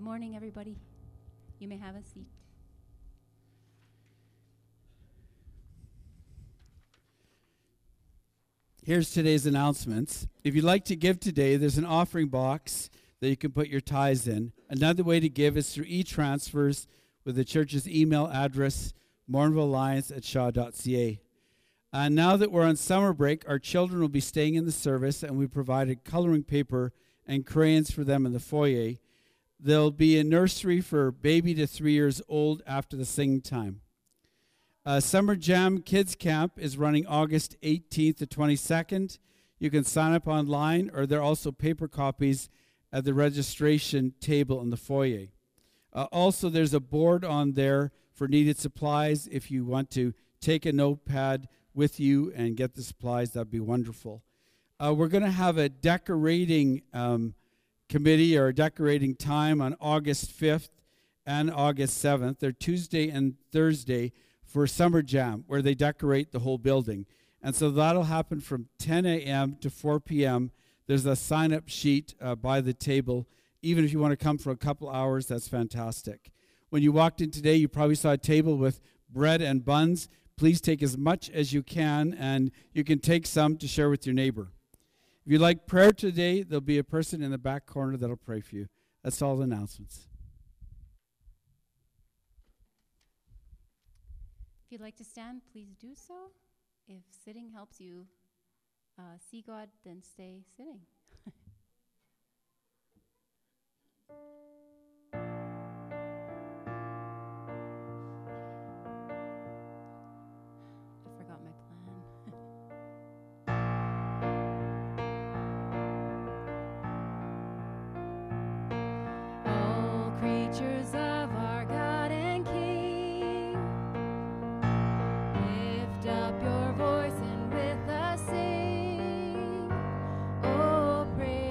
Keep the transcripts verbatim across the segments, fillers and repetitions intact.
morning, everybody. You may have a seat. Here's today's announcements. If you'd like to give today, there's an offering box that you can put your tithes in. Another way to give is through e-transfers with the church's email address, morinville alliance at shaw dot c a. And now that we're on summer break, our children will be staying in the service, and we provided coloring paper and crayons for them in the foyer. There'll be a nursery for baby to three years old after the singing time. Uh, Summer Jam Kids Camp is running August eighteenth to twenty-second. You can sign up online, or there are also paper copies at the registration table in the foyer. Uh, also, there's a board on there for needed supplies. If you want to take a notepad with you and get the supplies, that'd be wonderful. Uh, we're going to have a decorating um, committee or a decorating time on August fifth and August seventh. They're Tuesday and Thursday for Summer Jam, where they decorate the whole building. And so that'll happen from ten a.m. to four p.m. There's a sign-up sheet uh, by the table. Even if you want to come for a couple hours, that's fantastic. When you walked in today, you probably saw a table with bread and buns. Please take as much as you can, and you can take some to share with your neighbor. If you'd like prayer today, there'll be a person in the back corner that'll pray for you. That's all the announcements. If you'd like to stand, please do so. If sitting helps you uh, see God, then stay sitting. I forgot my plan. All creatures of our God and King, lift up your voice and with us sing. Oh, praise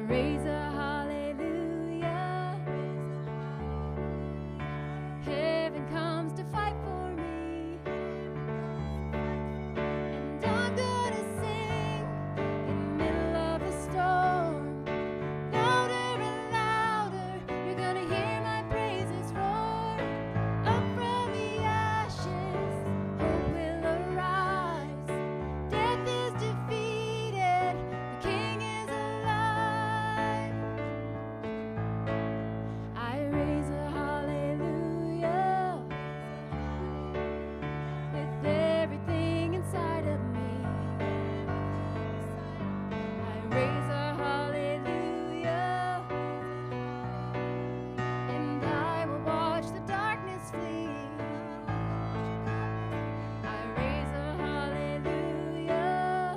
raise a hallelujah. Heaven comes to fight for me, and I'm gonna sing in the middle of the storm. Louder and louder, you're gonna hear my praises roar. Up from the ashes, hope will arise. Death is defeated, the King is alive. I raise a hallelujah with everything inside of me. I raise a hallelujah, and I will watch the darkness flee. I raise a hallelujah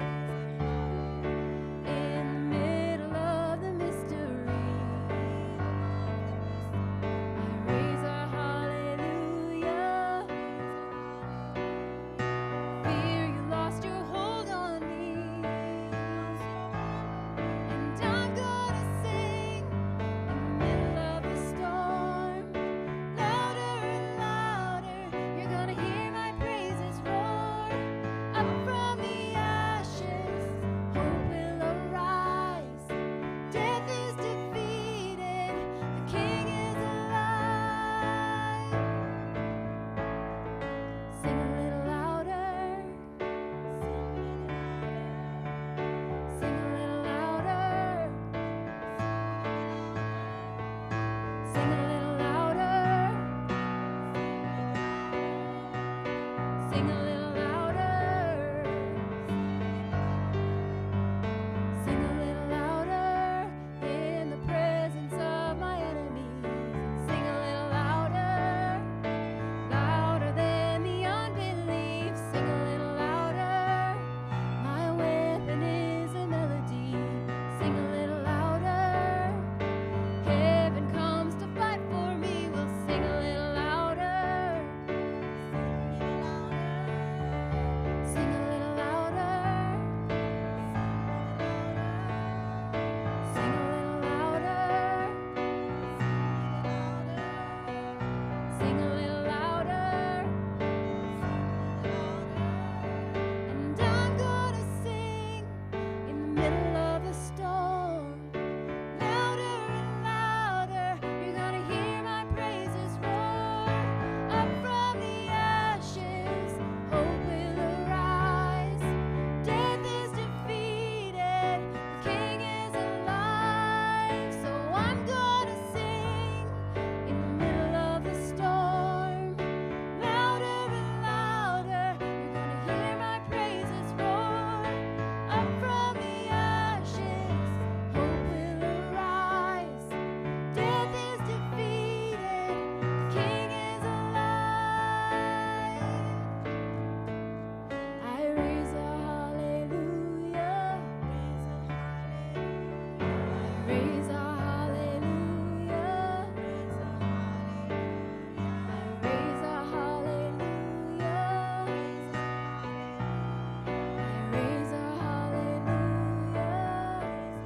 in the middle of the mystery. I raise a hallelujah. Fear, you lost your hold on me, and I'm gonna sing in the middle of the storm. Louder and louder, you're gonna hear my praises roar. Up from the ashes, hope will arise. Death is defeated, the King is alive. Sing a little louder. Sing a little louder. Sing a little louder. Sing a little louder. Sing a little louder in the presence of my enemies. Sing a little louder, louder than the unbelief. Sing a little louder, my weapon is a melody. Sing a little louder, heaven comes to fight for me. We'll sing a little louder. Sing a little louder. Sing a little louder. Sing a little louder. And I'm gonna sing in the middle of the storm. Louder and louder, you're gonna hear my praises roar. Up from the ashes, hope will arise. Death is defeated, the King is alive. So I'm gonna sing in the middle of the storm. Louder and louder, you're gonna hear my praises roar. Up from the ashes, hope will arise. Death is defeated, the King is alive. I raise a hallelujah. I raise a hallelujah. I raise a hallelujah. I raise a hallelujah.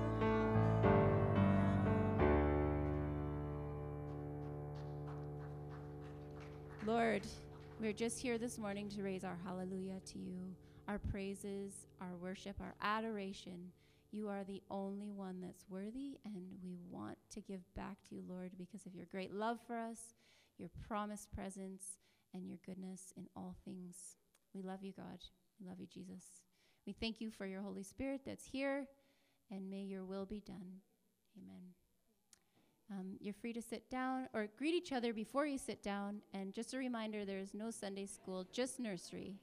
Lord, we're just here this morning to raise our hallelujah to you, our praises, our worship, our adoration. You are the only one that's worthy, and we want to give back to you, Lord, because of your great love for us, your promised presence, and your goodness in all things. We love you, God. We love you, Jesus. We thank you for your Holy Spirit that's here, and may your will be done. Amen. Um, you're free to sit down or greet each other before you sit down. And just a reminder, there is no Sunday school, just nursery.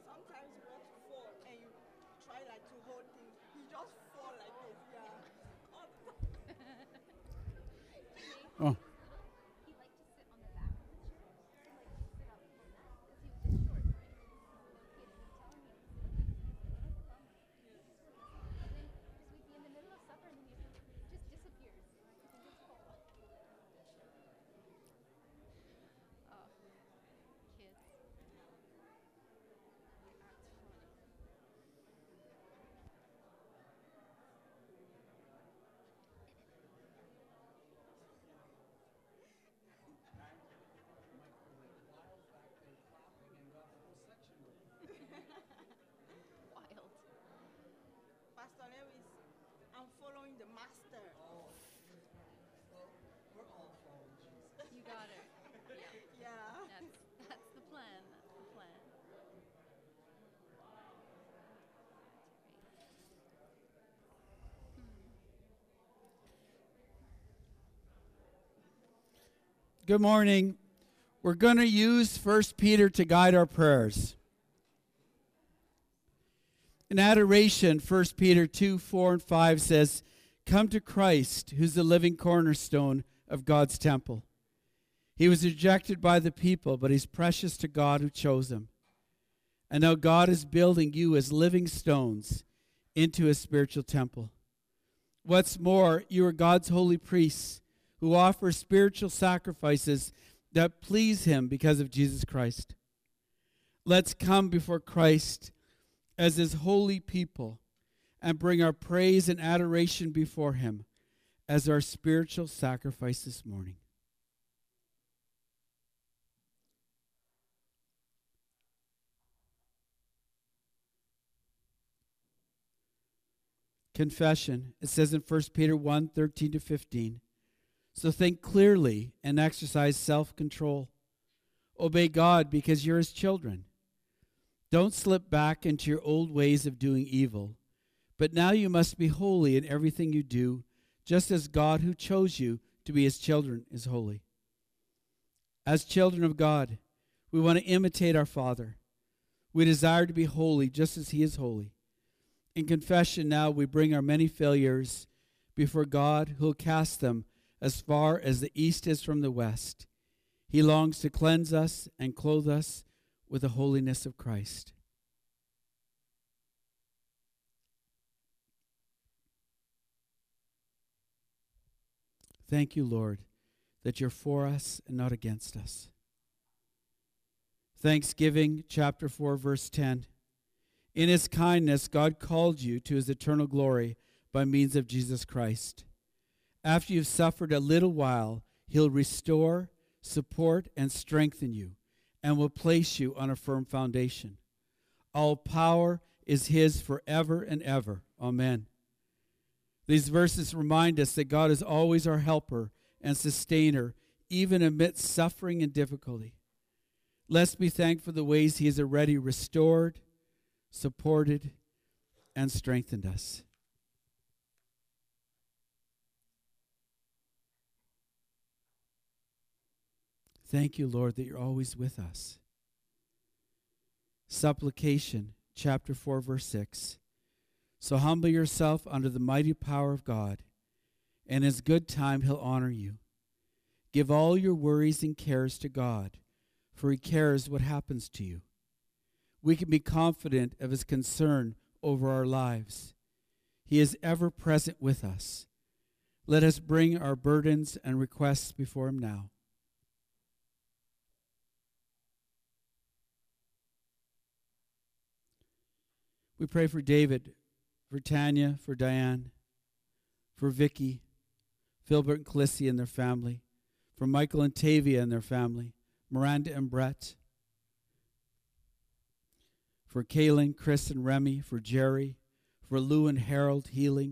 sometimes you want to fall and you try like to hold things. You just fall like this, yeah. All the time. Oh. He liked to sit on the back of the chair. He liked to sit up on that because he was just short, right? So the kids were telling me, and then just we'd be in the middle of supper and then he just disappears. I think it's cool. Oh, kids. That's funny. Wild. Pastor Lewis, I'm following the master. You got it. Yeah. Yeah. That's that's the plan. That's the plan. Good morning. We're going to use First Peter to guide our prayers. In adoration, First Peter two, four, and five says, "Come to Christ, who's the living cornerstone of God's temple. He was rejected by the people, but he's precious to God who chose him. And now God is building you as living stones into a spiritual temple. What's more, you are God's holy priests who offer spiritual sacrifices that please him because of Jesus Christ. Let's come before Christ as his holy people and bring our praise and adoration before him as our spiritual sacrifice this morning." Confession. It says in First Peter one, thirteen to fifteen, "So think clearly and exercise self-control. Obey God because you're his children. Don't slip back into your old ways of doing evil, but now you must be holy in everything you do, just as God who chose you to be his children is holy." As children of God, we want to imitate our Father. We desire to be holy just as he is holy. In confession now, we bring our many failures before God, who will cast them as far as the east is from the west. He longs to cleanse us and clothe us with the holiness of Christ. Thank you, Lord, that you're for us and not against us. Thanksgiving, chapter four, verse ten. "In his kindness, God called you to his eternal glory by means of Jesus Christ. After you've suffered a little while, he'll restore, support, and strengthen you, and will place you on a firm foundation. All power is his forever and ever. Amen." These verses remind us that God is always our helper and sustainer, even amidst suffering and difficulty. Let's be thankful for the ways he has already restored, supported, and strengthened us. Thank you, Lord, that you're always with us. Supplication, chapter four, verse six. "So humble yourself under the mighty power of God, and in his good time he'll honor you. Give all your worries and cares to God, for he cares what happens to you." We can be confident of his concern over our lives. He is ever present with us. Let us bring our burdens and requests before him now. We pray for David, for Tanya, for Diane, for Vicky, Philbert and Calissy and their family, for Michael and Tavia and their family, Miranda and Brett, for Kaylin, Chris, and Remy, for Jerry, for Lou and Harold healing,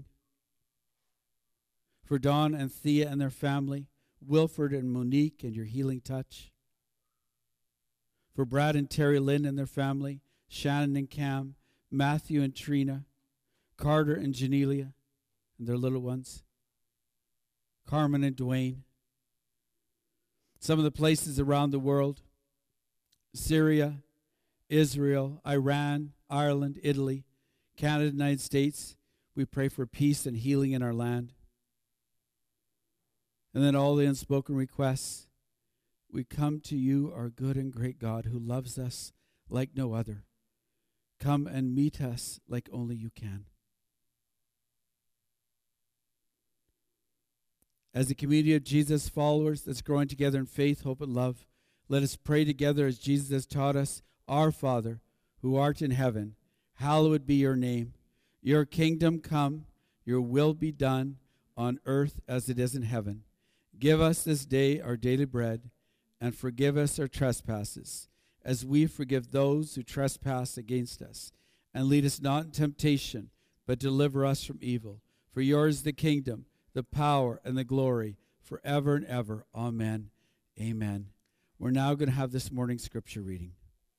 for Dawn and Thea and their family, Wilford and Monique and your healing touch, for Brad and Terry Lynn and their family, Shannon and Cam, Matthew and Trina, Carter and Janelia and their little ones, Carmen and Dwayne. Some of the places around the world, Syria, Israel, Iran, Ireland, Italy, Canada, United States. We pray for peace and healing in our land. And then all the unspoken requests. We come to you, our good and great God, who loves us like no other. Come and meet us like only you can. As a community of Jesus followers that's growing together in faith, hope, and love, let us pray together as Jesus has taught us. Our Father, who art in heaven, hallowed be your name. Your kingdom come, your will be done on earth as it is in heaven. Give us this day our daily bread, and forgive us our trespasses, as we forgive those who trespass against us. And lead us not in temptation, but deliver us from evil. For yours is the kingdom, the power, and the glory, forever and ever. Amen. Amen. We're now going to have this morning's scripture reading.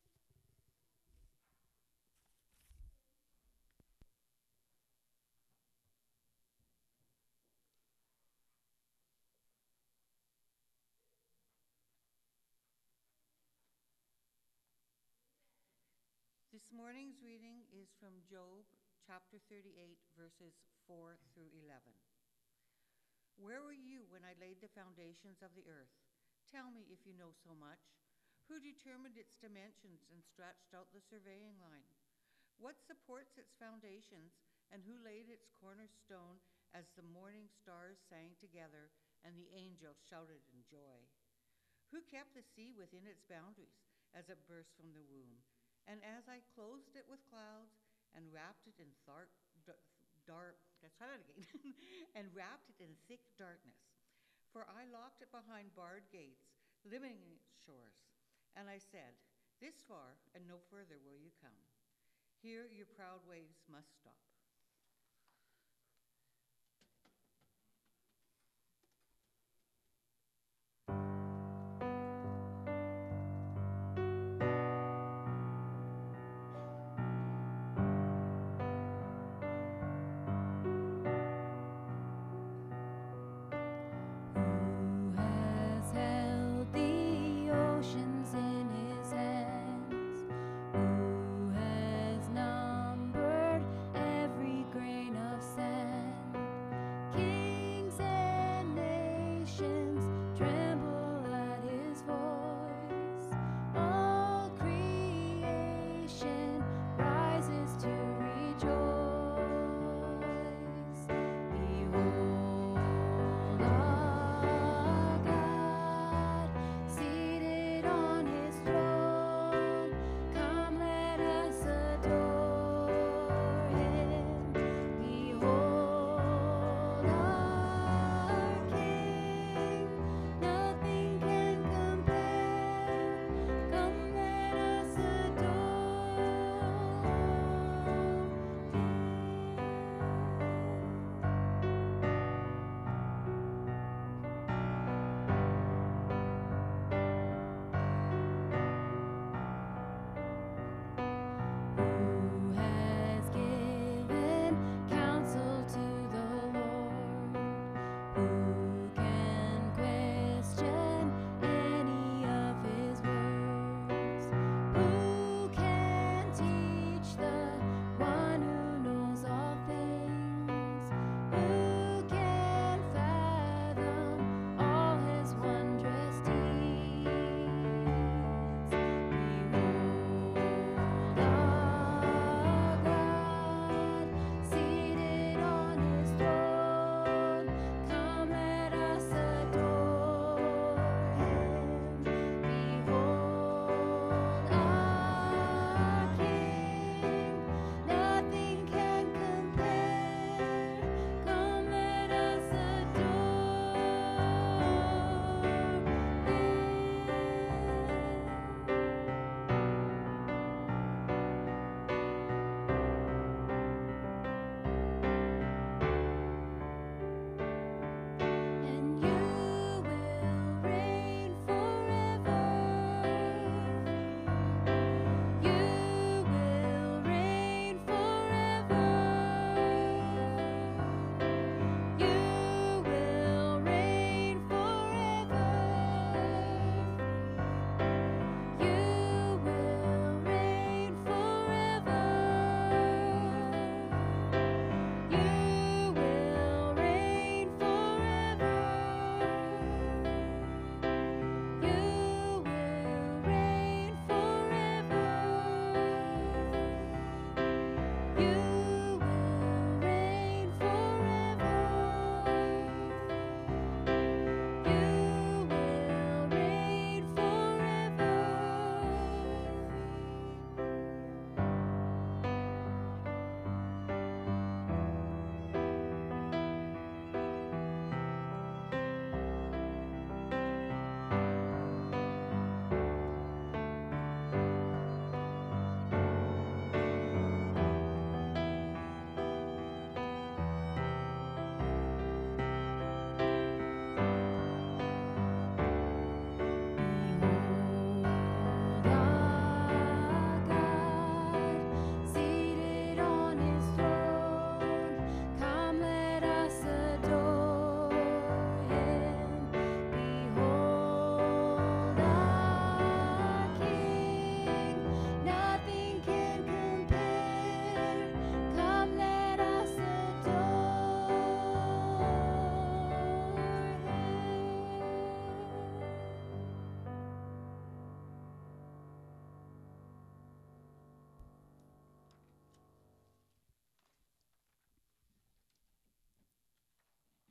This morning's reading is from Job chapter thirty-eight, verses four through eleven. Where were you when I laid the foundations of the earth? Tell me if you know so much. Who determined its dimensions and stretched out the surveying line? What supports its foundations, and who laid its cornerstone as the morning stars sang together and the angels shouted in joy? Who kept the sea within its boundaries as it burst from the womb? And as I closed it with clouds and wrapped it in dark, dark, let's try that again, and wrapped it in thick darkness. For I locked it behind barred gates, limiting its shores. And I said, this far and no further will you come. Here your proud waves must stop.